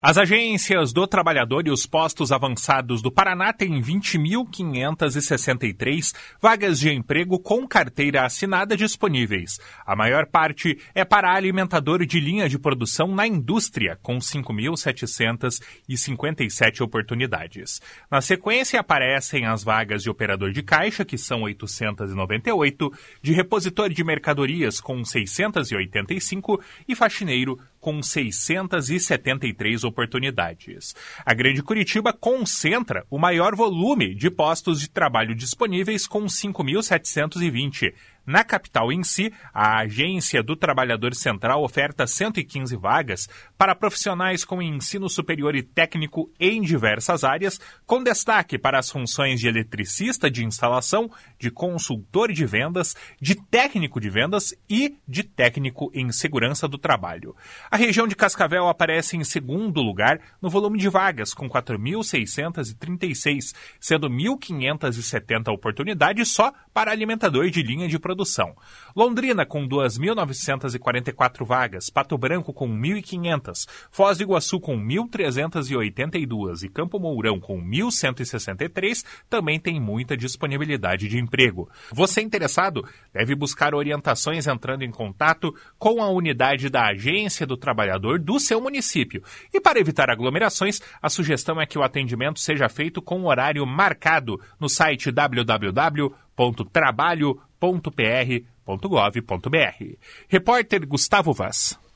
As agências do trabalhador e os postos avançados do Paraná têm 20.563 vagas de emprego com carteira assinada disponíveis. A maior parte é para alimentador de linha de produção na indústria, com 5.757 oportunidades. Na sequência aparecem as vagas de operador de caixa, que são 898, de repositor de mercadorias, com 685, e faxineiro, com 673 oportunidades. A Grande Curitiba concentra o maior volume de postos de trabalho disponíveis, com 5.720. Na capital em si, a Agência do Trabalhador Central oferta 115 vagas para profissionais com ensino superior e técnico em diversas áreas, com destaque para as funções de eletricista de instalação, de consultor de vendas, de técnico de vendas e de técnico em segurança do trabalho. A região de Cascavel aparece em segundo lugar no volume de vagas, com 4.636, sendo 1.570 oportunidades só para alimentador de linha de produção. Londrina, com 2.944 vagas, Pato Branco, com 1.500, Foz do Iguaçu, com 1.382 e Campo Mourão, com 1.163, também tem muita disponibilidade de emprego. Você interessado deve buscar orientações entrando em contato com a unidade da Agência do Trabalhador do seu município. E para evitar aglomerações, a sugestão é que o atendimento seja feito com horário marcado no site www.trabalho.pr.gov.br. Repórter Gustavo Vaz.